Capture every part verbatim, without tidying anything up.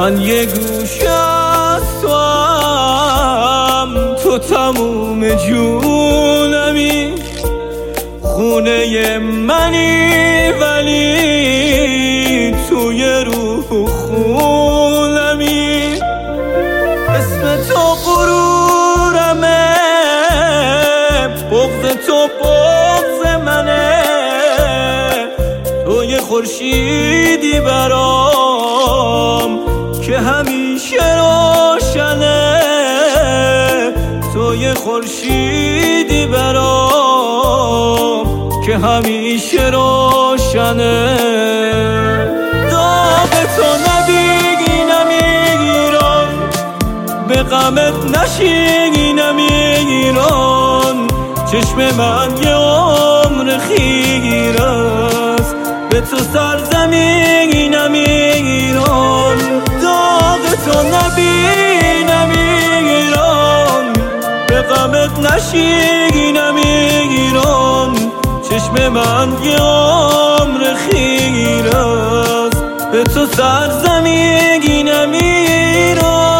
من یه گوشه از توام، تو تموم جونمی، خونه منی ولی توی روح خونمی. اسم تو غرورمه، بغض تو بغض منه، تو یه خورشیدی برام که همیشه روشنه، تو یه خورشیدی برام که همیشه روشنه. داغ تو نبینم ایران، به غمت نشینم ایران، چشم من یه عمر خیره است به تو سرزمینم ایران. داغ تو نبینم ایران، به غمت نشینم ایران، چشم من یه عمر خیره است به تو سرزمینم ایران.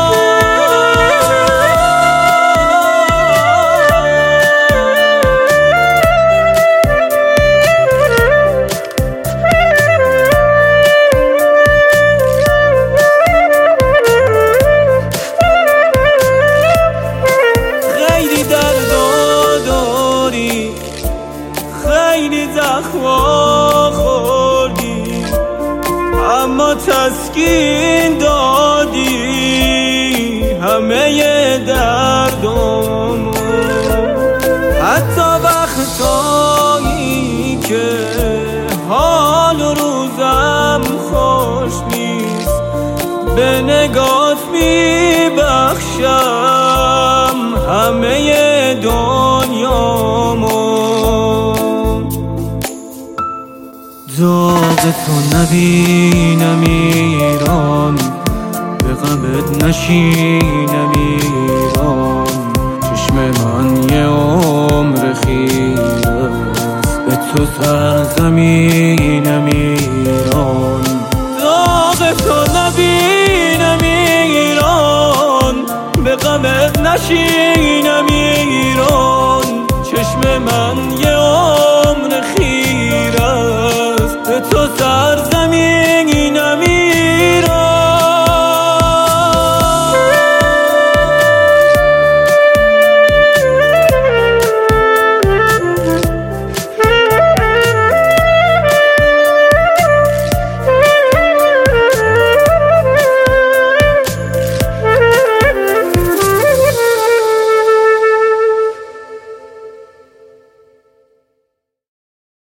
خیلی زخما خوردی اما تسکین دادی همه دردم، حتی وقتایی که حال و روزم خوش نیست، به نگات میبخشم همه دنیامو. داغ تو نبینم ایران، به غمت نشینم ایران، چشم من یه عمر خیره است به تو سرزمینم ایران. داغ تو نبینم ایران، به غمت نشینم ایران، چشم من یه عمر خیره است به تو سرزمین